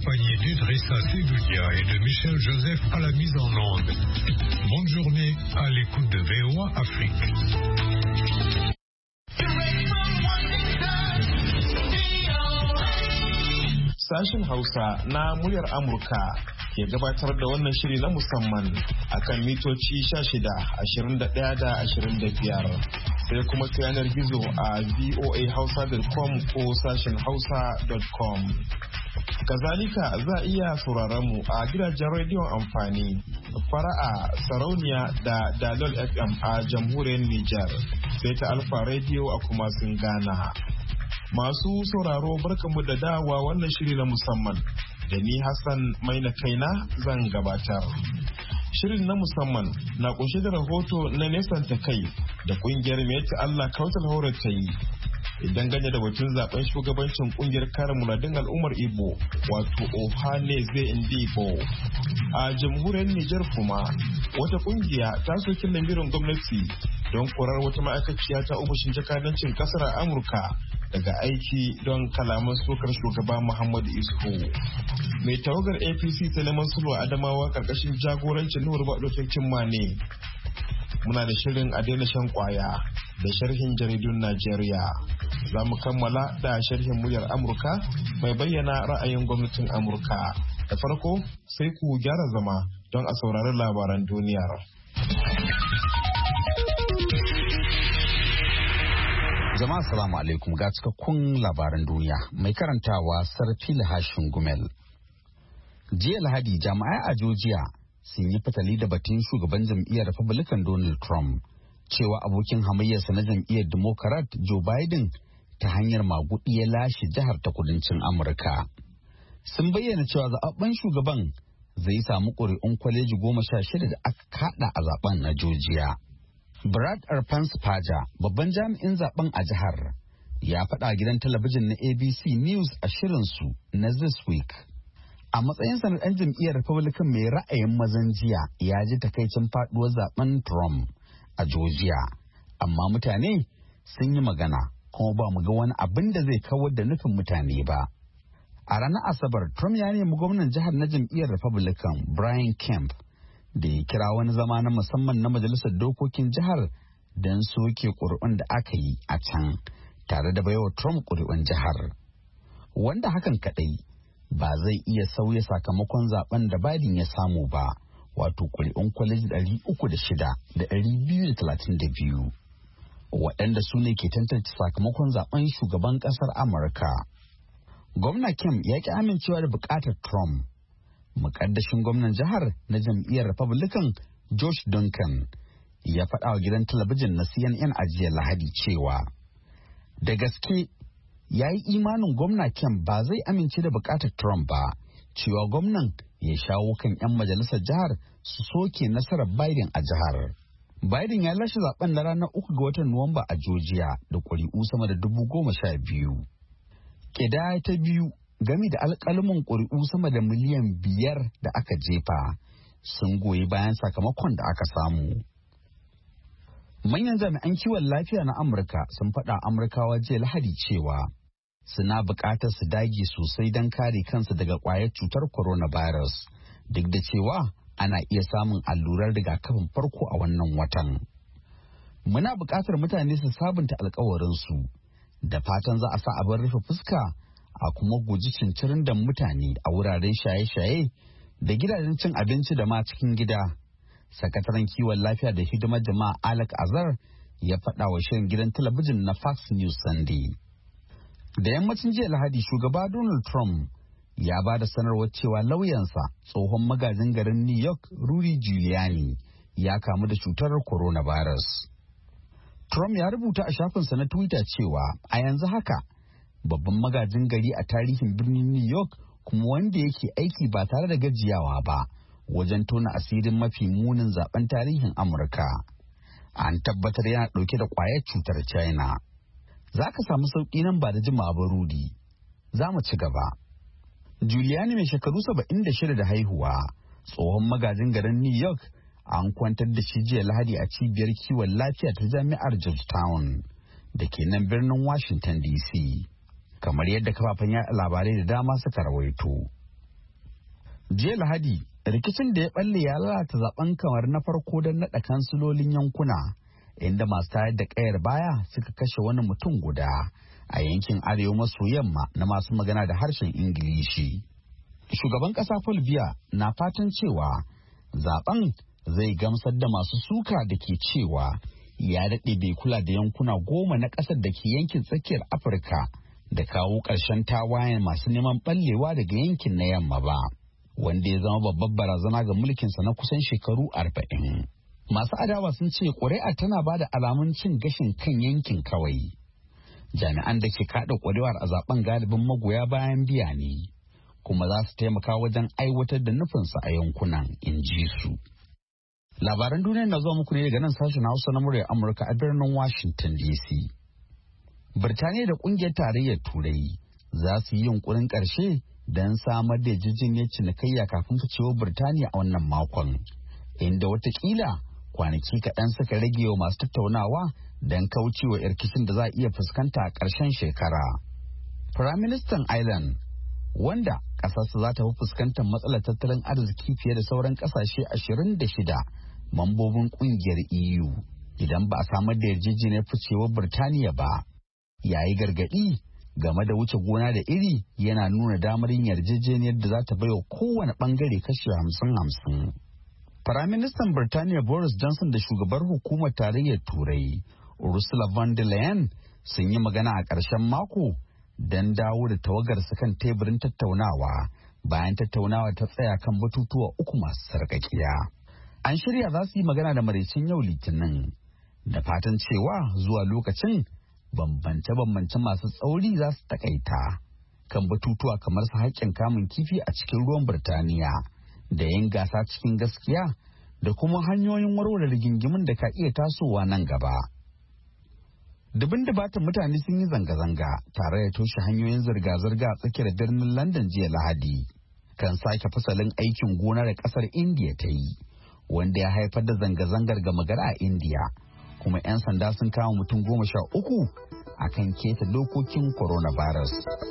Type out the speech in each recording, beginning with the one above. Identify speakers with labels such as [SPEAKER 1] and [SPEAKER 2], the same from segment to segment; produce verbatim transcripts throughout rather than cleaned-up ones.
[SPEAKER 1] accompagné d'Idrissa Sedulia et de Michel Joseph à la mise en onde. Bonne journée à l'écoute de V O A Afrique.
[SPEAKER 2] Sashen Hausa na muryar Amurka ke gabatar da wannan shiri na musamman akan mitoci sha shida, ashirin da ɗaya da ashirin da biyar, sai kuma ta yanar gizo a voa hausa dot com ko sashen hausa dot com. Kazalika za a iya sauraron mu a gidajen rediyon amfani Fara'a, Sarauniya da Dalol F M a jamhuriyar Nijar, sai ta Alfa Radio a kuma sun Ghana. Masu sauraro barkanmu da dawa wannan shiri na musamman da ni Hassan Maina Kaina zan gabatar. Shirin na musamman na kunshe da rahoto na nesanta kai da kungiyar Mai Allah Kautal Hore ta yi idan gane da batun zaben shugabancin kungiyar kare muradun al'ummar Igbo wato Ohaneze Ndigbo. A jamhuriyar Nijar kuma wata kungiya ta soki lamirin gwamnati don korar wata ma'aikaciya ta ofishin jakadancin kasar Amurka daga aiki don kalaman sokar shugaba Muhammadu Isu. Mai tawagar A P C ta neman sulhu Adamawa karkashin jagorancin Nuhur Bado Mane. Muna da shirin a daina shan kwaya da sharhin jaridun Najeriya. Za mu kammala da sharhin muryar Amurka mai bayyana ra'ayin gwamnatin Amurka. Da farko sai ku gyara zama don a saurari labaran duniyar.
[SPEAKER 3] Jama'a salamu alaikum ga cikakkun labaran duniya mai karantawa Sarfil Hashin Gumel. Jiya Lahadi jami'ai a Georgia sun yi fatali da batun shugaban jam'iyyar Republican Donald Trump cewa abokin hamayyarsa na jam'iyyar Democrat Joe Biden ta hanyar magudi ya lashe jihar ta kudancin Amurka. Sun bayyana cewa zaɓaɓɓen shugaban zai samu ƙuri'un kwaleji goma sha shida da aka kaɗa a zaben na Georgia. Brad Arpanspaja, babban jami'in zaben a jihar, ya faɗa gidan talabijin na A B C News a shirinsu na This Week. A matsayinsa na ɗan jam'iyyar Republican mai ra'ayin mazan jiya ya ji takaicin faɗuwar zaben Trump a Georgia, amma mutane sun yi magana kuma ba mu ga wani abin da zai kawar da nufin mutane ba. A ranar Asabar, Trump ya nemi gwamnan jihar na jam'iyyar Republican Brian Kemp da ya kira wani zama na musamman na majalisar dokokin jihar don soke ƙuri'un da aka yi a can tare da baiwa Trump ƙuri'un jihar. Wanda hakan kaɗai ba zai iya sauya sakamakon zaben da Biden ya samu ba, wato ƙuri'un kwaleji ɗari uku da shida da ɗari biyu da talatin da biyu, waɗanda su ne ke tantance sakamakon zaben shugaban ƙasar Amurka. Gwamna Kemp ya ƙi amincewa da buƙatar Trump. Mukaddashin gwamnan jihar na jam'iyyar Republican Josh Duncan ya faɗa wa gidan talabijin na C N N a jiya Lahadi cewa da gaske ya yi imanin gwamna Kemp ba zai amince da bukatar Trump ba, cewa gwamnan ya shawo kan 'yan majalisar jihar su soke nasarar Biden a jihar. Biden ya lashe zaben na ranar uku ga watan Nuwamba a Georgia da ƙuri'u sama da dubu goma sha biyu. Ƙidaya ta biyu game da alƙaluman ƙuri'u sama da miliyan biyar da aka jefa sun goyi bayan sakamakon da aka samu. Manyan jami'an kiwon lafiya na Amurka sun faɗa Amurkawa jiya Lahadi cewa suna buƙatar su dage sosai don kare kansu daga ƙwayar cutar coronavirus, duk da cewa ana iya samun allurar rigakafin farko a wannan watan. Muna buƙatar mutane su sabunta alkawarinsu da fatan za a sa abin rufe fuska a kuma guji cincirin da mutane a wuraren shaye-shaye da gidajen cin abinci da ma cikin gida. Sakataren kiwon lafiya da hidimar jama'a Alec Azar ya faɗa wa shirin gidan talabijin na Fox News Sunday. Da yammacin jiya Lahadi shugaba Donald Trump ya ba da sanarwar cewa lauyansa tsohon magajin garin New York Rudy Giuliani ya kamu da cutar coronavirus. Trump ya rubuta a shafinsa na Twitter cewa a yanzu haka babban magajin gari a tarihin birnin New York kuma wanda yake aiki ba tare da gajiyawa ba wajen tona asirin mafi munin zaben tarihin Amurka. An tabbatar yana ɗauke da ƙwayar cutar China. Za ka samu sauƙi nan ba da jimawa ba Rudy. Za mu ci gaba. Giuliani mai shekaru saba'in da shida da haihuwa, tsohon magajin garin New York, an kwantar da shi jiya Lahadi a cibiyar kiwon lafiya ta jami'ar Georgetown da ke nan birnin Washington D C. Kamar yadda kafafen yaɗa labarai da dama suka rawaito. Jiya Lahadi, rikicin da ya balle ya lalata zaben kamar na farko don naɗa kansilolin yankuna, inda masu tayar da ƙayar baya suka kashe wani mutum guda a yankin arewa maso yamma na masu magana da harshen Ingilishi. Shugaban ƙasa Paul Biya na fatan cewa zaben zai gamsar da masu suka da ke cewa ya daɗe bai kula da yankuna goma na ƙasar da ke yankin tsakiyar Afirka da kawo ƙarshen tawayen masu neman ɓallewa daga yankin na yamma ba, wanda ya zama babbar barazana ga mulkinsa na kusan shekaru arba'in. Masu adawa sun ce ƙuri'a tana ba da alamun cin gashin kan yankin kawai. Jami'an da ke kaɗa ƙuri'ar a zaben galibin magoya bayan Biya ne, kuma za su taimaka wajen aiwatar da nufinsa a yankunan, in ji su. Labaran duniya na zuwa muku ne daga nan sashen Hausa na muryar Amurka a birnin Washington D C. Birtaniya da ƙungiyar tarayyar Turai za su yi yunkurin ƙarshe don samar da yarjejeniyar cinikayya kafin ficewar Birtaniya a wannan makon, inda watakila kwanaki kaɗan suka rage wa masu tattaunawa don kaucewa irkishin da za a iya fuskanta a ƙarshen shekara. Firaministan Ireland, wanda ƙasarsa za ta fi fuskantar matsalar tattalin arziki fiye da sauran ƙasashe ashirin da shida mambobin ƙungiyar E U idan ba a samar da yarjejeniyar ficewar Birtaniya ba, yayi gargaɗi game da wuce gona da iri yana nuna damar yin yarjejeniyar da za ta baiwa kowane ɓangare kashi hamsin hamsin. Firaministan Birtaniya Boris Johnson da shugabar hukumar tarayyar Turai Ursula von der Leyen sun yi magana a ƙarshen mako don dawo da tawagarsu kan teburin tattaunawa bayan tattaunawa ta tsaya kan batutuwa uku masu sarƙaƙiya. An shirya za su yi magana da maraicin yau Litinin da fatan cewa zuwa lokacin bambance-bambance masu tsauri za su takaita kan batutuwa kamar su haƙƙin kamun kifi a cikin ruwan Birtaniya da yin gasa cikin gaskiya da kuma hanyoyin warware rigingimin da ka iya tasowa nan gaba. Dubin dubatan mutane sun yi zanga-zanga tare da toshe hanyoyin zirga-zirga a tsakiyar birnin London jiya Lahadi kan sake fasalin aikin gona da ƙasar Indiya ta yi, wanda ya haifar da zanga-zangar gama gari a Indiya. Kuma 'yan sanda sun kama mutum goma sha uku a kan keta dokokin coronavirus.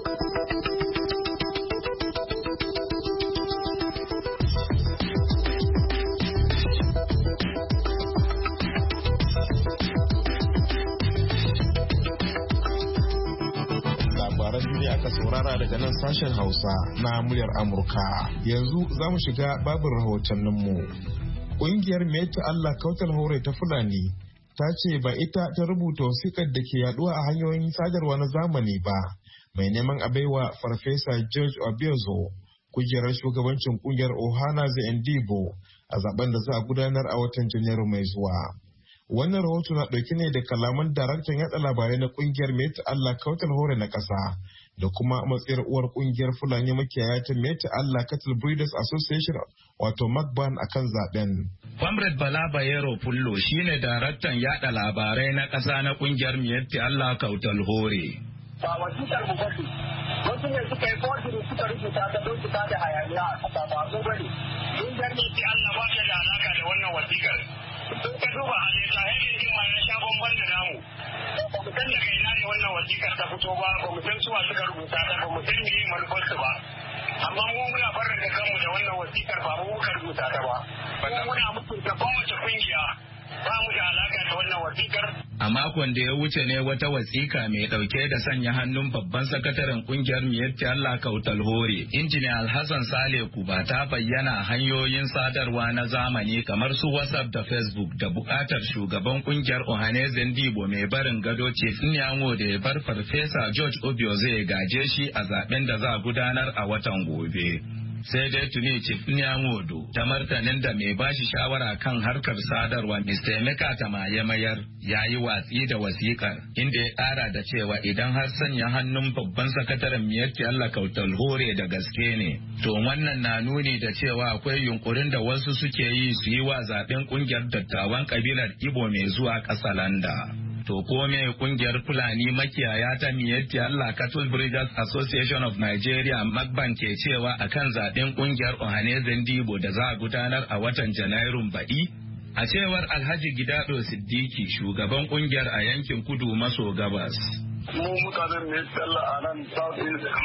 [SPEAKER 2] Labaran duniya aka saurara daga nan sashen Hausa na muryar Amurka. Yanzu za mu shiga babin rahotanninmu. Ƙungiyar Meta Allah Kautal Hore ta Fulani ta ce ba ita ta rubuta wasikar da ke yaduwa a hanyoyin sadarwa na zamani ba, mai neman a baiwa Farfesa George Obiozo kujerar shugabancin kungiyar Ohana Ndigbo a zaben da za a gudanar a watan Janairu mai zuwa. Wannan rahoto na ɗauki ne da kalaman daraktan yaɗa labarai na kungiyar Meta Allah Kautal Hore na ƙasa da kuma matsayar uwar kungiyar Fulani makiyaya ta Meta Allah Cattle Breeders Association wato Magban akan zaben.
[SPEAKER 4] Comrade Bala Bayero Pullo shine daraktan yaɗa labarai na ƙasa na kungiyar Meta Allah Kautal Hore.
[SPEAKER 5] Ba wasikar mu bace. Wasu ne suka yi forgery suka rubuta ta don su da hayaniya a ƙasa ba zo bane. Kungiyar Meta Allah ba ta da alaka da wannan wasikar. Sun ka duba a ne zahirin jin ma ya sha bamban da namu. Ba mu san daga ina ne wannan wasikar ta fito ba, ba mu san suwa suka rubuta ta, ba mu san me manufarsu ba. Amma mu muna barin da kanmu da wannan wasikar ba mu muka rubuta ta ba. Mu muna mutunta kowace kungiya ba mu da alaka da wannan wasikar.
[SPEAKER 4] A makon da ya wuce ne wata wasiƙa mai ɗauke da sanya hannun babban sakataren ƙungiyar Miyatti Allah Kautal Hore, Injiniya Alhassan Sale Kuba ta bayyana hanyoyin sadarwa na zamani kamar su WhatsApp da Facebook da buƙatar shugaban ƙungiyar Ohaneze Ndigbo mai barin gado Chief Nyango da ya bar Farfesa George Obiozo ya gaje shi a zaben da za a gudanar a watan gobe. Sai dai tuni Chief Nyangodo ta martanin da mai bashi shawara kan harkar sadarwa Mister Emeka Tamaye Mayar ya yi watsi da wasikar, inda ya ƙara da cewa idan har sanya hannun babban sakataren Miyatti Allah Kautal Hore da gaske ne, to wannan na nuni da cewa akwai yunkurin da wasu suke yi su yi wa zaben ƙungiyar dattawan kabilar Igbo mai zuwa ƙasalanda. To ko me kungiyar Fulani makiyaya ta Miyatti Allah Cattle Breeders Association of Nigeria Magban ke cewa akan zaben kungiyar Ohaneze Ndigbo da za a gudanar a watan Janairun baɗi? A cewar Alhaji Gidado Siddiki, shugaban kungiyar a yankin kudu maso gabas.
[SPEAKER 5] Mu mutanen Miyatti Allah a nan South East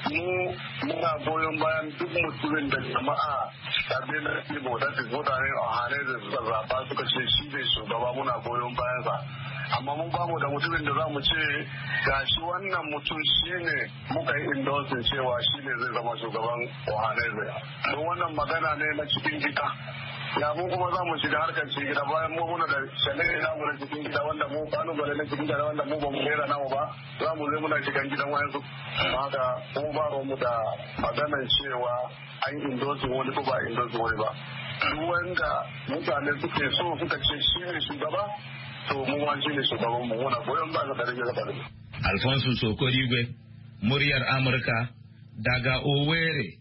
[SPEAKER 5] mu muna goyon bayan duk mutumin da jama'a abin da ke bauta da mutane a hane da suka zaɓa suka ce shi ne shugaba muna goyon bayansa. Amma mun bamu da mutumin da za mu ce gashi wannan mutum shi ne muka yi endorsing cewa shi ne zai zama shugaban Ohaneze. Don wannan magana ne na cikin gida. Ya mu kuma za mu shiga harkar cikin gida bayan mu muna da shalai na mu na cikin gida wanda mu kalubale na cikin gida wanda mu ba mu rera namu ba za mu zai muna shigan gidan wayansu. Haka mu ba mu da maganar cewa an endorsing wani ko ba endorsing wani ba. Duk wanda mutane suke so suka ce shi ne shugaba to mu wance ne shugaban mu muna goyon ba da rage gaba da
[SPEAKER 4] Alfonso Sokorigwe, muryar Amurka daga Owerri,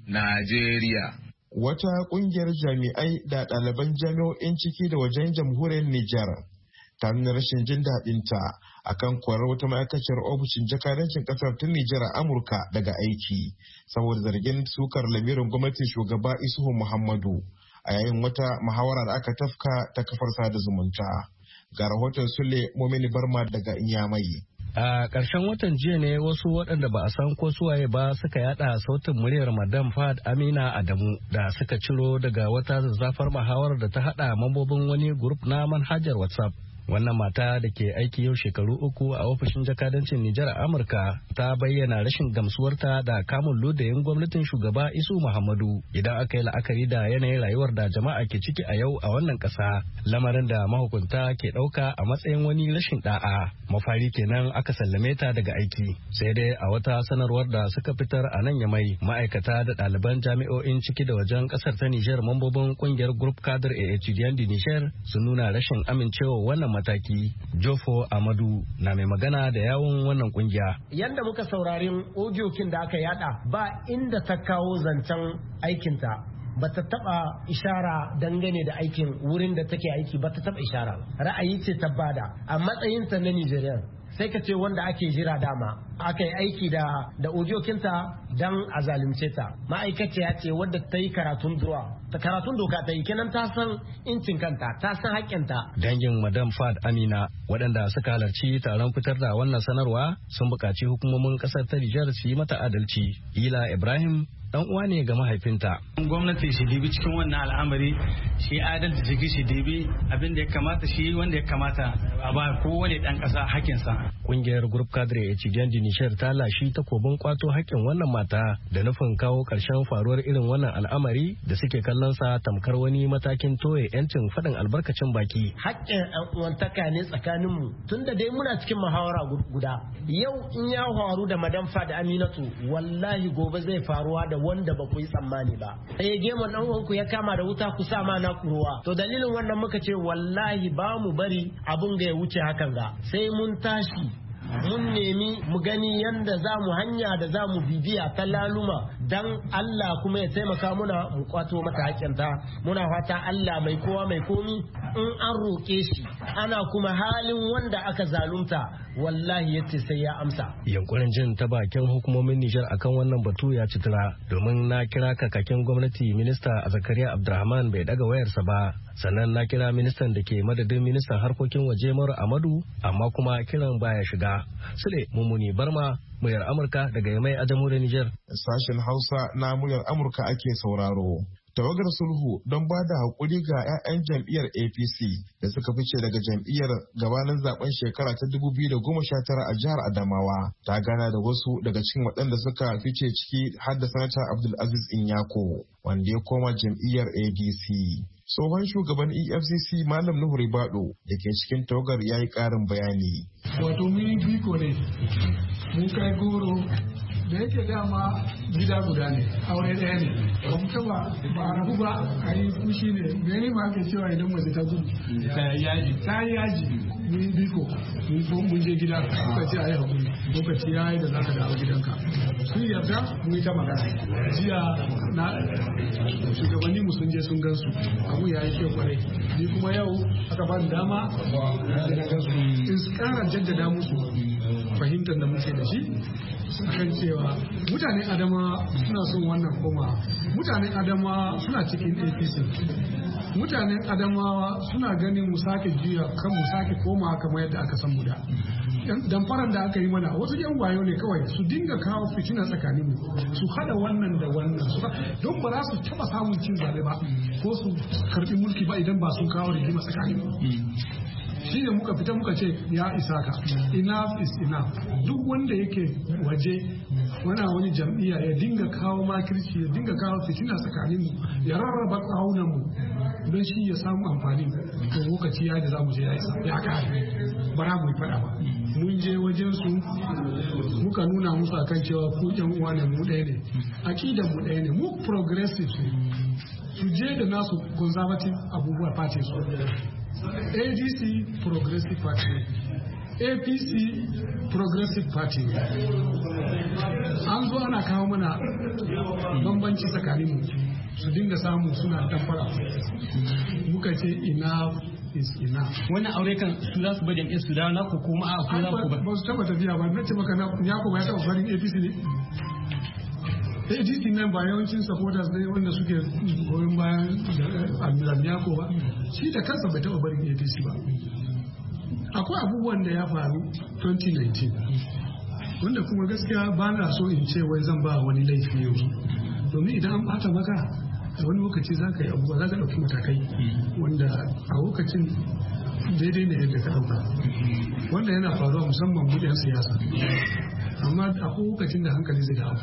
[SPEAKER 4] Najeriya.
[SPEAKER 2] Wata kungiyar jami'ai da ɗaliban jami'o'in ciki da wajen jamhuriyar Nijar ta nuna rashin jin daɗinta akan korar wata ma'aikaciyar ofishin jakadancin ƙasar ta Nijar a Amurka daga aiki saboda zargin sukar lamirin gwamnatin shugaba Isuhu Muhammadu a yayin wata muhawara da aka tafka ta kafar sada zumunta. Ga rahoton Sule Momini Barma daga Inyamai.
[SPEAKER 6] A ƙarshen watan jiya ne wasu waɗanda ba a san ko suwaye ba suka yada sautin muryar Madam Fahad Amina Adamu da suka ciro daga wata zazzafar muhawarar da ta haɗa mambobin wani grup na manhajar WhatsApp. Wannan mata da ke aiki yau shekaru uku a ofishin jakadancin Nijar a Amurka ta bayyana rashin gamsuwarta da kamun lodayin gwamnatin shugaba Isu Muhammadu idan aka yi la'akari da yanayin rayuwar da jama'a ke ciki a yau a wannan ƙasa, lamarin da mahukunta ke ɗauka a matsayin wani rashin ɗa'a. Mafari kenan aka sallame ta daga aiki. Sai dai a wata sanarwar da suka fitar a nan Yamai, ma'aikata da ɗaliban jami'o'in ciki da wajen ƙasar ta Nijar mambobin ƙungiyar Group Cadre et Etudiant du Niger sun nuna rashin amincewa wannan mataki. Jofo Amadu na mai magana da yawun wannan kungiya.
[SPEAKER 7] Yanda muka saurarin audio-kin da aka yada ba inda ta kawo zancen aikinta, ba ta taba ishara dangane da aikin wurin da take aiki, ba ta taba ishara. Ra'ayi ce ta bada a matsayinta na Nigerian. Sai ka ce wanda ake jira dama aka yi aiki da da audio-kinta dan a zalunce ta. Ma'aikaciya ce wadda ta yi karatun duwa ta karatun doka ta yi kenan ta san incin kanta, ta san haƙƙinta.
[SPEAKER 6] Dangin Madam Fahad Amina waɗanda suka halarci taron fitar da wannan sanarwa sun buƙaci hukumomin ƙasar ta Nijar su yi mata adalci. Ila Ibrahim dan uwa ne ga mahaifinta.
[SPEAKER 8] Gwamnati shi dibi cikin wannan al'amari, shi adalci jiki shi dibi abin da ya kamata shi wanda ya kamata a ba kowane dan kasa hakinsa.
[SPEAKER 6] Kungiyar Group Cadre Etudiant du Niger ta lashi takobin kwato hakkin wannan mata da nufin kawo karshen faruwar irin wannan al'amari da suke kallon sa tamkar wani matakin toye yancin faɗin albarkacin baki.
[SPEAKER 7] Hakkin an uwantaka ne tsakanin mu tunda dai muna cikin muhawara guda. Yau in ya faru da Madam Fahad Aminatu wallahi gobe zai faruwa da wanda ba ku yi tsammani ba. Sai gemon dan uwanku ya kama da wuta ku sa ma na ruwa. To dalilin wannan muka ce wallahi ba mu bari abun ga ya wuce hakan ga. Sai mun tashi mun nemi mu gani yanda za mu hanya da za mu bibiya ta laluma dan Allah kuma ya taimaka muna mu kwato mata hakinta. Muna fata Allah mai kowa mai komi in an roƙe shi ana kuma halin wanda aka zalunta wallahi yace sai ya amsa.
[SPEAKER 6] Yankunan jin ta bakin hukumomin Nijar akan wannan batu ya citira domin na kira kakakin gwamnati minista Zakariya Abdurrahman bai daga wayarsa ba, sannan na kira ministan da ke madadin ministan harkokin waje Mara Amadu amma kuma kiran baya shiga. Sule Mummuni Barma, muryar Amurka daga Yamai a jamhuriyar Nijar.
[SPEAKER 2] Sashen Hausa na muryar Amurka ake sauraro. Tawagar sulhu don ba da haƙuri ga 'ya'yan jam'iyyar A P C da suka fice daga jam'iyyar gabanin zaben shekara ta dubu biyu da goma sha tara a jihar Adamawa ta gana da wasu daga cikin waɗanda suka fice ciki har da sanata Abdulaziz Inyako wanda ya koma jam'iyyar A D C. Tsohon shugaban E F C C Malam Nuhu Ribado da ke cikin tawagar ya yi ƙarin bayani.
[SPEAKER 9] Wato mun yi biko ne, mun kai goro da yake dama gida guda ne, aure ɗaya ne, ba mu taba ba a rabu ba a yi fushi ne, gani ma ke cewa idan mace ta gudu ta yaji, ta yaji mun yi biko, mun je gida, muka ce a yi haƙuri, lokaci ya yi da za ka dawo gidanka. Sun yarda mun yi ta magana, jiya na shugabanni mu sun je sun gansu, abu ya yi kyau kwarai, ni kuma yau aka ba dama da na gansu, in su ƙara jaddada musu fahimtar da muke da shi, kan cewa mutanen adama suna son wannan koma, mutanen adama suna cikin A P C, mutanen adamawa suna ganin mu sake juya kan mu sake koma kamar yadda aka san mu da, damfaran da aka yi mana wasu yan wayo ne kawai su dinga kawo fitina tsakanin mu su hada wannan da wannan su don ba za su taba samun cin zabe ba ko su karbi mulki ba idan ba sun kawo rigima tsakanin mu shi ne muka fita muka ce ya isa ka enough is enough duk wanda yake waje wana wani jam'iyya ya dinga kawo makirci ya dinga kawo fitina tsakanin mu ya rarraba kawunan mu don shi ya samu amfani to lokaci ya da za mu je ya isa ya kare bara mu fada ba mun je wajen su muka nuna musu akan cewa ku yan uwa ne mu ɗaya ne aqidar mu ɗaya ne mu progressive su je da nasu conservative abubuwa party su A D C Progressive Party, A P C Progressive Party. An zo ana kawo mana bambanci tsakaninmu su dinga samu suna damfara. Muka ce enough is enough.
[SPEAKER 10] Wannan aure kan su za su bada jam'iyyar su dawo na ku kuma a ku za ku ba.
[SPEAKER 9] Ba su taba tafiya ba, na ce maka na ya kuma ya taba farin A P C ne. A D C nan ba yawancin supporters ne wanda suke goyon bayan Admiral Nyako ba, shi da kansa bai taɓa barin A D C ba. Akwai abubuwan da ya faru twenty nineteen wanda kuma gaskiya ba na so in ce wai zan ba wani laifi yau. Domin idan an bata maka a wani lokaci za ka yi abubuwa za ka ɗauki matakai wanda a lokacin daidai ne yadda ka ɗauka. Wanda yana faruwa musamman mu 'yan siyasa. Amma akwai lokacin da hankali zai dawo.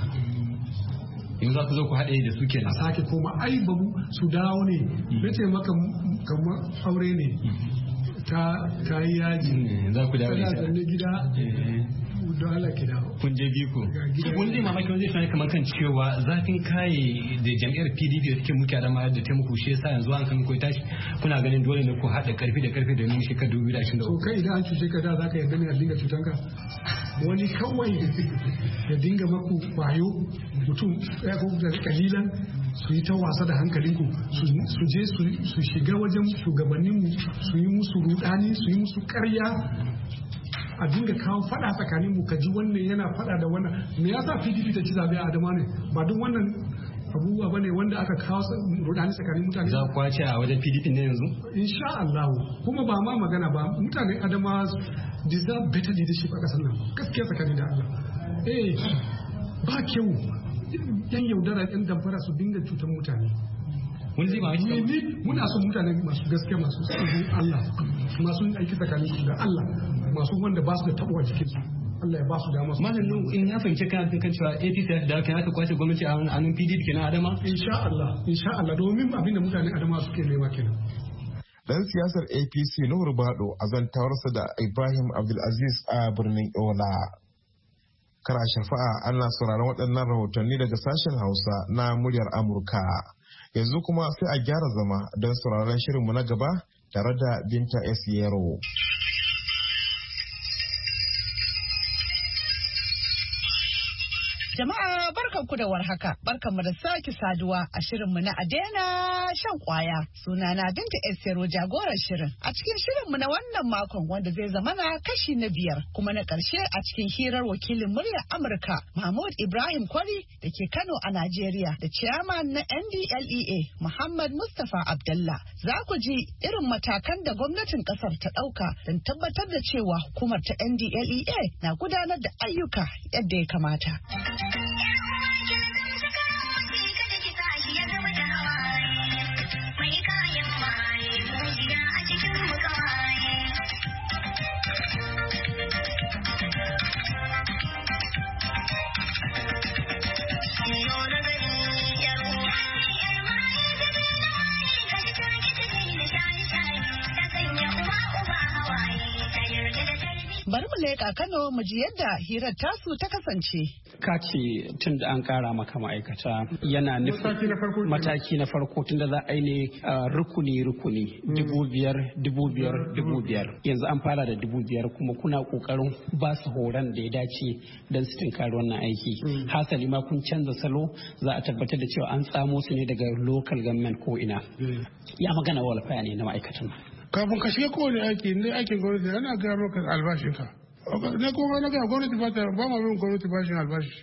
[SPEAKER 10] in za ku zo ku haɗe da su kenan
[SPEAKER 9] sake koma ai babu su dawo ne na ce maka kamar aure ne ta ta yi yaji
[SPEAKER 10] za ku dawo
[SPEAKER 9] da ita gida don Allah ki dawo
[SPEAKER 10] kun je biko wani zai mamaki wani zai tunani kamar kan cewa zafin kaye da jam'iyyar P D P da suke muke adama da taimako shi yasa yanzu an kan koyi tashi kuna ganin dole ne ku haɗa karfi da karfi domin shekaru dubu biyu da ashirin da uku
[SPEAKER 9] to kai idan an cuce ka da za ka yarda ne a dinga cutanka wani kawai ya dinga maku kwayo mutum ya ko da kalilan su yi ta wasa da hankalinku su je su shiga wajen shugabanninmu su yi musu rudani su yi musu karya a dinga kawo fada tsakanin mu kaji wannan yana fada da wannan me yasa P D P ta ci zabe a Adama ne ba duk wannan abubuwa bane wanda aka kawo rudani tsakanin mutane
[SPEAKER 10] za ku kwace a wajen P D P ne yanzu
[SPEAKER 9] insha Allah kuma ba ma magana ba mutane Adama deserve better leadership a kasar nan gaskiya tsakanin da Allah eh ba kyau yan yaudara yan damfara su dinga cutar mutane
[SPEAKER 10] wani zai ba wani
[SPEAKER 9] ni muna son mutane masu gaskiya masu tsoron Allah masu aiki tsakanin su da Allah masu wanda ba su da tabuwa jikin su Allah ya ba su dama su
[SPEAKER 10] malam in ya fahimci kana kan cewa A P C da kan aka kwace gwamnati a hannun P D P kenan Adama
[SPEAKER 9] insha Allah insha Allah domin abin da mutane Adama suke nema kenan
[SPEAKER 2] dan siyasar A P C Nuhur Bado a zantawarsa da Ibrahim Abdulaziz a birnin Yola. Kana shafa'a ana sauraron waɗannan rahotanni daga sashen Hausa na muryar Amurka. Yanzu kuma sai a gyara zama don sauraron shirinmu na gaba tare da Binta S. Yero.
[SPEAKER 11] Jama'a barkanku da warhaka, barkanmu da sake saduwa a shirinmu na Adena shan kwaya. Sunana Binta Esero jagorar shirin. A cikin shirinmu na wannan makon wanda zai zama na kashi na biyar kuma na ƙarshe a cikin hirar wakilin muryar Amurka Mahmud Ibrahim Kwari da ke Kano a Najeriya da ciyaman na N D L E A Muhammad Mustapha Abdullah. Za ku ji irin matakan da gwamnatin ƙasar ta ɗauka don tabbatar da cewa hukumar ta N D L E A na gudanar da ayyuka yadda ya kamata. Bari mu leƙa Kano mu ji yadda hirar tasu ta kasance.
[SPEAKER 12] Ka ce tun da an ƙara maka ma'aikata yana nufin mataki na farko tun da za a yi ne rukuni rukuni dubu biyar dubu biyar dubu biyar yanzu an fara da dubu biyar kuma kuna ƙoƙarin ba su horon da ya dace don su tinkari wannan aiki. Hasali ma kun canza salo za a tabbatar da cewa an tsamo su ne daga local government ko ina. Ya magana walfaya ne na ma'aikatan.
[SPEAKER 13] Kafin ka shiga kowane aiki ne aikin gwamnati ana gaya maka albashinka. Na kuma na gaya gwamnati ba ta ba ma bin gwamnati bashin albashi.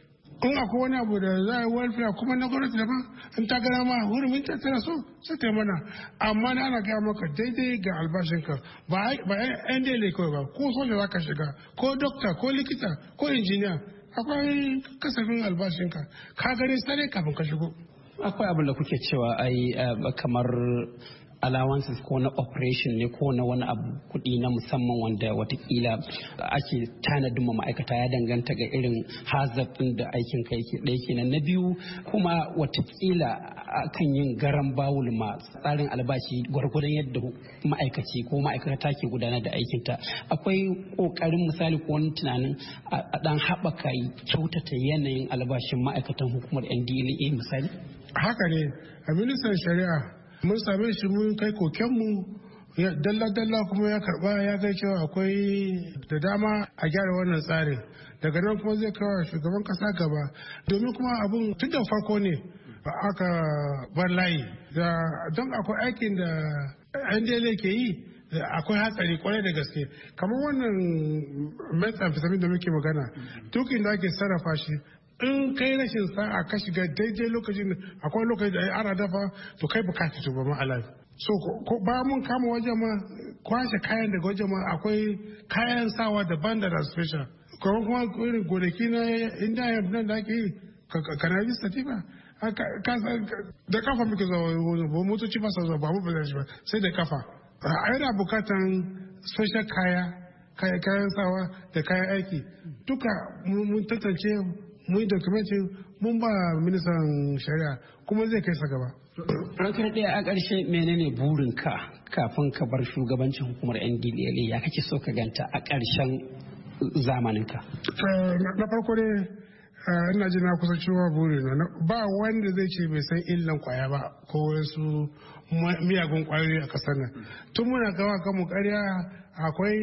[SPEAKER 13] in akwai wani abu da za a yi welfare kuma na gwamnati daban in ta gana ma hurumin ta tana so sai ta mana amma na ana gaya maka daidai ga albashinka ba yan dele kawai ba ko soja za ka shiga ko dokta ko likita ko injiniya akwai kasafin albashinka ka gani sare kafin ka shigo.
[SPEAKER 12] Akwai abin da kuke cewa ai kamar allowances ko na operation ne ko na wani abu kuɗi na musamman wanda watakila ake tanadin ma ma'aikata ya danganta ga irin hazard ɗin da aikin kai ke ɗaya kenan. Na biyu kuma watakila kan yin garan bawul ma tsarin albashi gwargwadon yadda ma'aikaci ko ma'aikata ke gudanar da aikinta. Akwai ƙoƙarin misali ko wani tunanin a ɗan haɓaka kyautata yanayin albashin ma'aikatan hukumar N D L E A misali?
[SPEAKER 13] Haka ne a ministan shari'a mun same shi mun kai kokenmu dalla-dalla kuma ya karba ya gai cewa akwai da dama a gyara wannan tsarin daga nan kuma zai kawo shugaban kasa gaba domin kuma abun tun da farko ne aka bar layi don akwai aikin da N D L E A ke yi akwai hatsari kwarai da gaske kamar wannan methamphetamine da muke magana duk inda ake sarrafa shi in kai rashin sa'a ka shiga daidai lokacin akwai lokacin da ana dafa to kai baka fito ba ma alive so ko ba mun kama wajen ma kwashe kayan daga wajen ma akwai kayan sawa daban da special kuma kuma irin gonaki na inda ya nan da ake yi kana bi satifa da kafa muke zuwa ba motoci ba sa zuwa ba mu ba zai ba sai da kafa yana bukatan special kaya kayan sawa da kayan aiki duka mun tantance mun yi dokumenti mun ba ministan shari'a kuma zai kai sa gaba.
[SPEAKER 12] Rankar ɗaya a ƙarshe menene burinka kafin ka bar shugabancin hukumar N D L E A ya kake so ka ganta a ƙarshen zamaninka?
[SPEAKER 13] Na farko ne ina ji na kusa cewa burina ba wanda zai ce bai san illan kwaya ba ko wasu miyagun kwayoyi a ƙasar nan. Tun muna gawa kanmu ƙarya akwai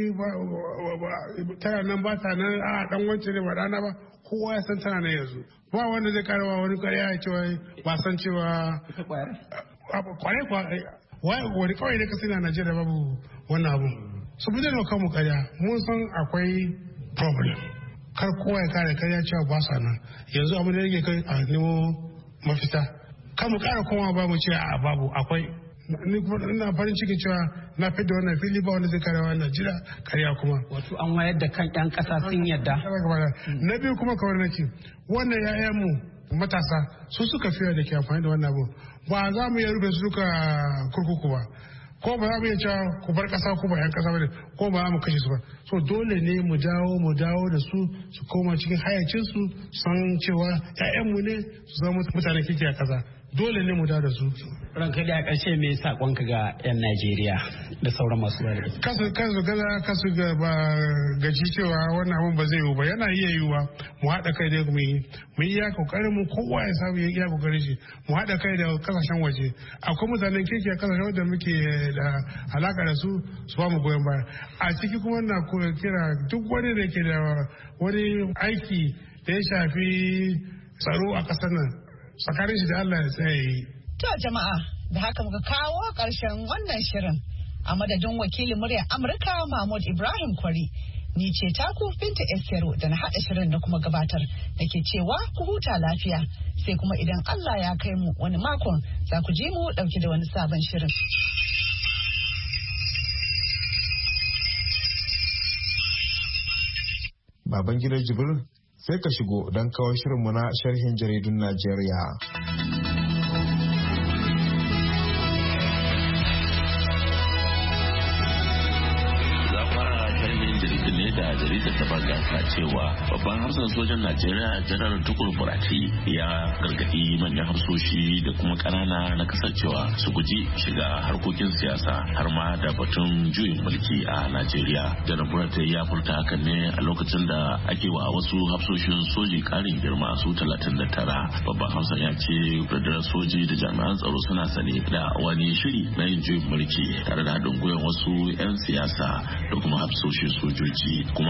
[SPEAKER 13] tana nan ba ta nan a ɗan wancan ne ba ɗana ba kowa ya san tana nan yanzu ba wanda zai karawa wani ƙarya ya cewa ba san cewa kwarai kwarai wani kawai da kasi na Najeriya babu wannan abu su bi da kanmu ƙarya mun san akwai problem kar kowa ya kare ƙarya cewa ba sa nan yanzu abin da yake kai a nemo mafita kan mu kara kowa ba mu ce a babu akwai ni kuma ina farin cikin cewa na fi da wannan fili ba wanda zai kare wannan jira karya kuma
[SPEAKER 12] wato an wayar da kan yan kasa sun yadda
[SPEAKER 13] na biyu kuma kamar nake wannan yayan mu matasa su suka fiye da ke amfani da wannan abu ba za mu iya rufe su duka kurkuku ba ko ba za mu iya cewa ku bar kasa ko ba yan kasa ba ne ko ba za mu kashe su ba so dole ne mu dawo mu dawo da su su koma cikin hayacin su san cewa ƴaƴan mu ne su zama mutanen kirki a kasa dole ne mu dawo da su.
[SPEAKER 12] Ranka da a ƙarshe me saƙonka ga 'yan Najeriya da sauran masu rari?
[SPEAKER 13] Kasu kasu gaza kasu ga ba gaji cewa wannan abun ba zai yiwu ba yana iya yiwuwa mu haɗa kai da mu yi mu yi iya kokarin mu kowa ya samu ya iya kokarin shi mu haɗa kai da kasashen waje akwai mutanen kirki a kasashen wajen muke da alaka da su su ba mu goyon baya a ciki kuma na kira duk wani da ke da wani aiki da ya shafi tsaro a ƙasar nan tsakanin shi da Allah ya tsaye.
[SPEAKER 11] To jama'a da haka muka kawo ƙarshen wannan shirin a madadin wakilin muryar Amurka Mahmud Ibrahim Kwari. Ni ce taku Binta Estero da na haɗa shirin da kuma gabatar da ke cewa ku huta lafiya sai kuma idan Allah ya kai mu wani makon za ku ji mu ɗauki da wani sabon shirin.
[SPEAKER 2] Baban gidan Jibril sai ka shigo don kawo shirinmu na sharhin jaridun Najeriya.
[SPEAKER 14] da jaridar ta bagasa cewa babban hafsan sojan Najeriya janar Tukur Burati ya gargadi manyan hafsoshi da kuma kanana na kasancewa su guji shiga harkokin siyasa har ma da batun juyin mulki a Najeriya. Janar Burati ya furta hakan ne a lokacin da ake wa wasu hafsoshin soji karin girma su talatin da tara. Babban hafsan ya ce rundunar soji da jami'an tsaro suna sane da wani shiri na yin juyin mulki tare da haɗin gwiwar wasu 'yan siyasa da kuma hafsoshin sojoji kuma idan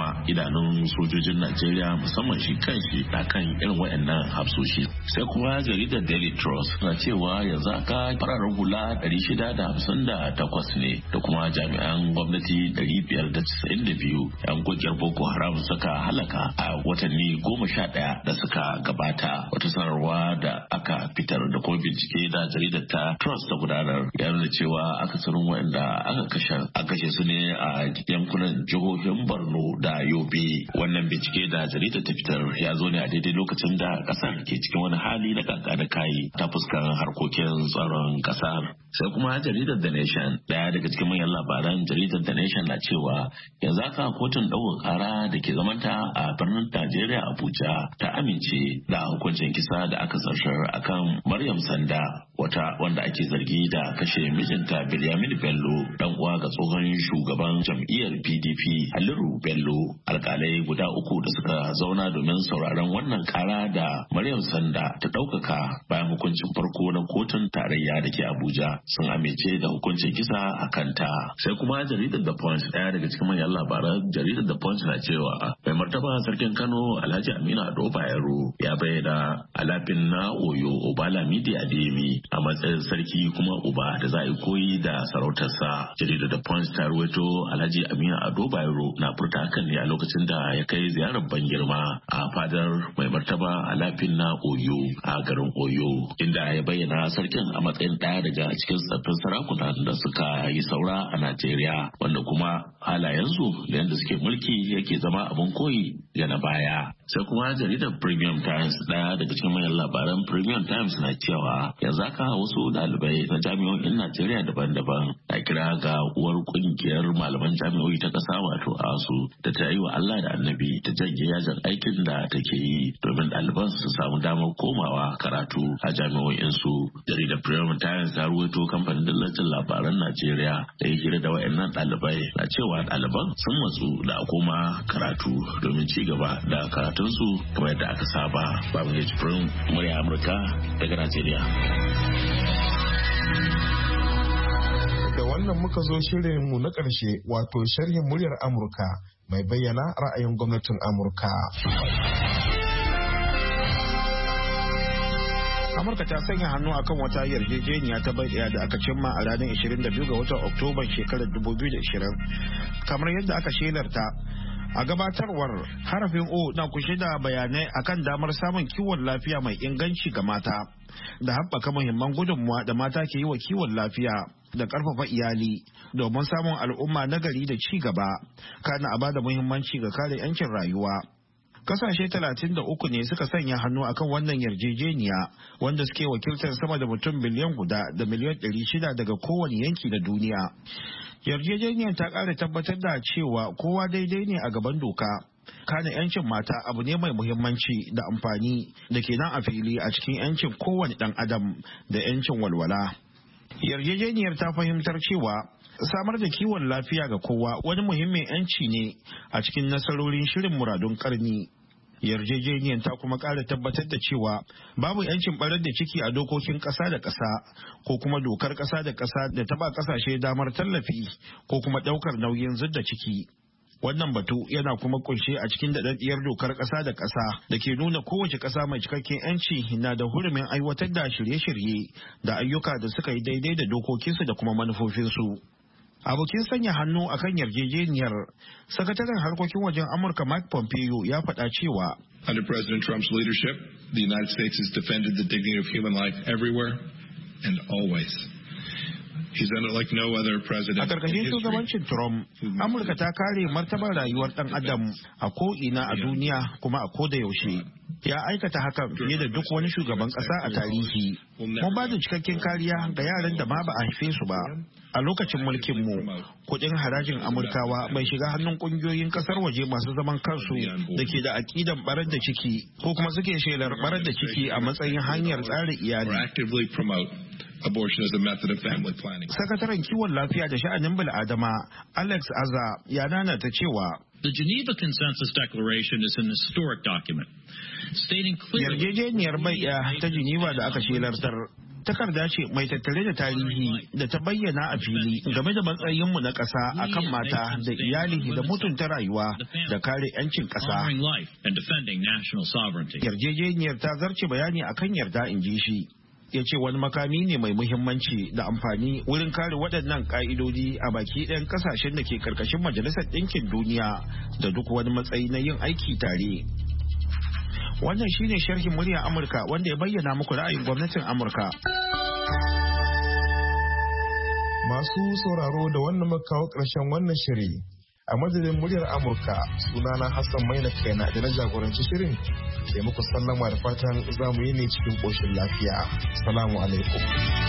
[SPEAKER 14] tunanin sojojin Najeriya musamman shi kanshi na kan irin waɗannan hafsoshi. Sai kuma jaridar Daily Trust na cewa yanzu aka fararen hula ɗari shida da hamsin da takwas ne da kuma jami'an gwamnati ɗari biyar da casa'in da biyu yan kungiyar Boko Haram suka halaka a watanni goma sha ɗaya da suka gabata. Wata sanarwa da aka fitar da kuma bincike da jaridar ta Trust ta gudanar ya nuna cewa akasarin waɗanda aka kashe a kashe su ne a yankunan jihohin Borno da Yobe. Wannan bincike da jaridar ta fitar ya zo ne a daidai lokacin da kasar ke cikin wani hali na kanka da kayi ta fuskar harkokin tsaron kasar. Sai kuma jaridar The Nation, daya daga cikin manyan labaran jaridar The Nation na cewa yanzu aka kotun ɗaukar kara da ke zamanta a birnin Najeriya Abuja ta amince da hukuncin kisa da aka zartar akan Maryam Sanda, wata wanda ake zargi da kashe mijinta Bilyamin Bello, dan uwa ga tsohon shugaban jam'iyyar P D P Haliru Bello. Alkalai guda uku da suka zauna domin sauraron wannan kara da Maryam Sanda ta ɗaukaka bayan hukuncin farko na kotun tarayya da ke Abuja sun amince da hukuncin kisa a kanta. Sai kuma jaridar The Punch, ɗaya daga cikin manyan labaran jaridar The Punch na cewa mai martaba sarkin Kano Alhaji Aminu Ado Bayero ya bayyana alafin na Oyo Obalamidi Adeyemi a matsayin sarki kuma uba da za a yi koyi da sarautarsa. Jaridar The Punch ta ruwaito Alhaji Aminu Ado Bayero na furta hakan ne a lokacin da ya kai ziyarar ban girma a fadar mai martaba alafin na Oyo a garin Oyo, inda ya bayyana sarkin a matsayin ɗaya daga cikin tsaffin sarakuna da suka yi saura a Najeriya, wanda kuma halayensu da yadda suke mulki yake zama abin koyi ga na baya. Sai kuma jaridar Premium Times, ɗaya daga cikin manyan labaran Premium Times na cewa yanzu aka wasu ɗalibai na jami'o'in Najeriya daban-daban na kira ga uwar kungiyar malaman jami'o'i ta ƙasa wato ASU da ta yi wa Allah da Annabi ta janye yajin aikin da take yi domin ɗaliban su samu damar komawa karatu a jami'o'insu. Jaridar Premium Times ta ruwaito kamfanin dillacin labaran Najeriya da ya hira da wayannan ɗalibai na cewa ɗaliban sun matsu da a koma karatu domin ci gaba da karatunsu kamar yadda aka saba. Babu ya cifirin murya Amurka daga Najeriya.
[SPEAKER 2] Da wannan muka zo shirinmu na ƙarshe, wato sharhin muryar Amurka mai bayyana ra'ayin gwamnatin Amurka.
[SPEAKER 15] Amurka ta sanya hannu akan wata yarjejeniya ta bai daya da aka cimma a ranar ishirin da biyu ga watan Oktoba shekarar dubu biyu da ishirin. Kamar yadda aka shelarta a gabatarwar, harafin O na kushe da bayanai akan damar samun kiwon lafiya mai inganci ga mata da haɓaka muhimman gudunmuwa da mata ke yi wa kiwon lafiya da ƙarfafa iyali domin samun al'umma nagari da ci gaba, kana a bada muhimmanci ga kare 'yancin rayuwa. Kasashe talatin da uku ne suka sanya hannu akan wannan yarjejeniya, wanda suke wakiltar sama da mutum biliyan guda da miliyan ɗari shida daga kowane yanki na duniya. Yarjejeniyar ta ƙara tabbatar da cewa kowa daidai ne a gaban doka. Kana 'yancin mata abu ne mai muhimmanci da amfani da ke nan a fili a cikin 'yancin kowane ɗan adam da 'yancin walwala. Yarjejeniyar ta fahimtar cewa samar da kiwon lafiya ga kowa wani muhimmin 'yanci ne a cikin nasarorin shirin muradun karni. Yarjejeniyar ta kuma ƙara tabbatar da cewa babu 'yancin barar da ciki a dokokin ƙasa da ƙasa ko kuma dokar ƙasa da ƙasa da ta ba ƙasashe damar tallafi ko kuma ɗaukar nauyin zudda ciki. Wannan batu yana kuma kunshe a cikin daɗaɗɗiyar dokar ƙasa da ƙasa da ke nuna kowace ƙasa mai cikakken 'yanci na da hurumin aiwatar da shirye-shirye da ayyuka da suka yi daidai da dokokinsu da kuma manufofinsu. Abokin sanya hannu a kan yarjejeniyar, sakataren harkokin wajen Amurka Mike Pompeo ya faɗa cewa
[SPEAKER 16] Under President Trump's leadership, the United States has defended the dignity of human life everywhere and always. He's done it like no other president.
[SPEAKER 15] A ƙarƙashin shugabancin Trump, Amurka ta kare martabar rayuwar ɗan adam a ko'ina a duniya kuma a koda yaushe. Ya aikata hakan fiye da duk wani shugaban ƙasa a tarihi. Mun ba da cikakken kariya ga yaran da ma ba a haife su ba. A lokacin mulkinmu, kuɗin harajin Amurkawa bai shiga hannun ƙungiyoyin ƙasar waje masu zaman kansu da ke da aƙidan barar da ciki ko kuma suke shelar barar da ciki a matsayin hanyar tsara iyali.
[SPEAKER 16] Abortion as a method of family planning.
[SPEAKER 15] Sakataren kiwon lafiya da sha'anin bil'adama Alex Azar ya nanata cewa
[SPEAKER 17] The Geneva Consensus Declaration is an historic document stating clearly.
[SPEAKER 15] Yarjejeniyar bai'a ta Geneva da aka shelartar takarda ce mai tattare da tarihi da ta bayyana a fili game da matsayinmu na ƙasa akan mata da iyali da mutunta rayuwa da kare 'yancin ƙasa. Yarjejeniyar ta zarce bayani akan yarda, in ji shi. Ya ce wani makami ne mai muhimmanci da amfani wurin kare waɗannan ƙa'idodi a baki ɗayan ƙasashen da ke ƙarƙashin Majalisar Ɗinkin Duniya da duk wani matsayi na yin aiki tare. Wannan shine sharhin murya Amurka wanda ya bayyana muku ra'ayin gwamnatin Amurka.
[SPEAKER 2] Masu sauraro da wannan makawo ƙarshen wannan shiri. A madadin muryar Amurka, sunana Hassan Maina kaina da na jagoranci shirin ke muku sallama da fatan za mu yi ne cikin ƙoshin lafiya. Salamu alaikum.